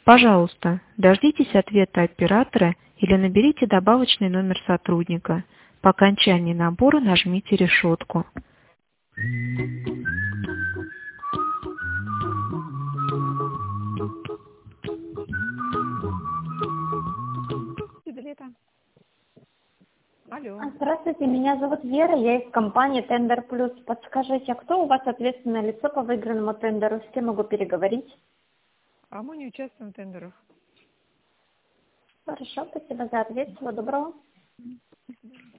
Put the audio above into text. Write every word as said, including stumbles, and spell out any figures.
Пожалуйста, дождитесь ответа оператора или наберите добавочный номер сотрудника. По окончании набора нажмите решетку. Алло. Здравствуйте, меня зовут Вера, я из компании Тендер Плюс. Подскажите, а кто у вас ответственное лицо по выигранному тендеру? С кем могу переговорить? А мы не участвуем в тендерах. Хорошо, спасибо за ответ. Всего доброго.